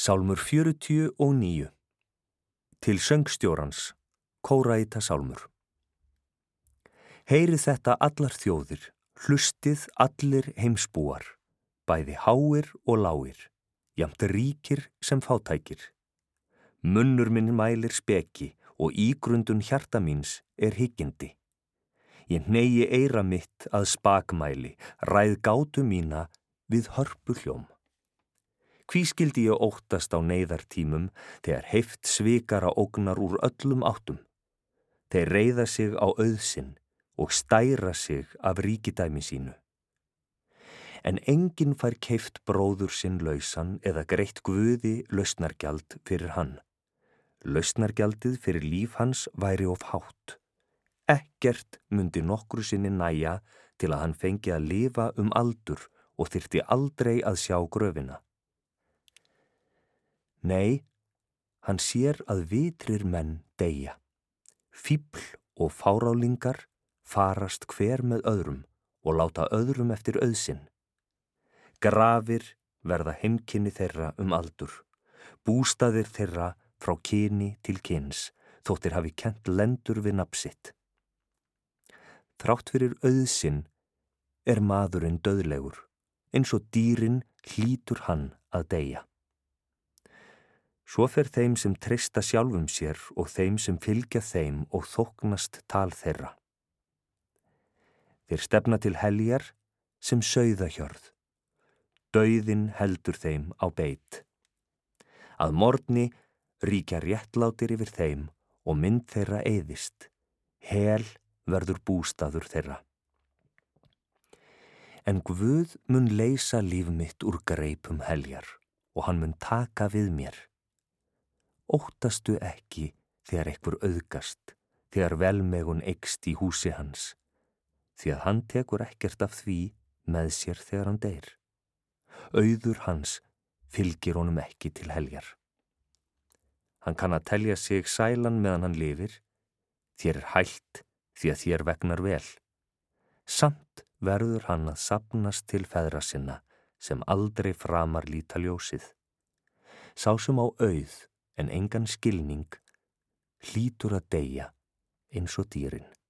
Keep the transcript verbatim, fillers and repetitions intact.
Sálmur fjörutíu og níu. Til söngstjórans, kóraíta sálmur. Heyrið þetta allar þjóðir, hlustið allir heimsbúar, bæði háir og lágir, jafnt ríkir sem fátækir. Munnur minn mælir speki og ígrundun hjarta míns er hyggindi. Ég hnegi eyra mitt að spakmæli, ræð gátu mína við hörpu hljóm. Hví skildi ég óttast á neyðartímum þegar heift svikara ógnar úr öllum áttum? Þeir reiða sig á auðsinn og stæra sig af ríkidæmi sínu. En enginn fær keypt bróður sinn lausan eða greitt guði lausnargjald fyrir hann. Lausnargjaldið fyrir líf hans væri of hátt. Ekkert mundi nokkru sinni næja til að hann fengi að lifa um aldur og þyrfti aldrei að sjá gröfina. Nei, hann sér að vitrir menn deyja. Fífl og fárálingar farast hver með öðrum og láta öðrum eftir auðsinn. Grafir verða heimkynni þeirra um aldur, bústaðir þeirra frá kyni til kyns, þóttir hafi kennt lendur við nafn sitt. Þrátt fyrir auðsinn er maðurinn dauðlegur, eins og dýrin hlýtur hann að deyja. Svo fer þeim sem treysta sjálfum sér og þeim sem fylgja þeim og þóknast tal þeirra. Þeir stefna til heljar sem sauðahjörð. Dauðinn heldur þeim á beit. Að morgni ríkja réttlátir yfir þeim og mynd þeirra eyðist. Hel verður bústaður þeirra. En Guð mun leysa líf mitt úr greipum heljar og hann mun taka við mér. Óttastu ekki þegar einhver auðgast, þegar velmegun eykst í húsi hans, því að hann tekur ekkert af því með sér þegar hann deyr. Auður hans fylgir honum ekki til heljar. Hann kann að telja sig sælan meðan hann lifir, þér er hælt því að þér vegnar vel. Samt verður hann að safnast til feðra sinna sem aldrei framar líta ljósið. Sá sem á auð en engan skilning hlýtur að deyja eins og dýrin.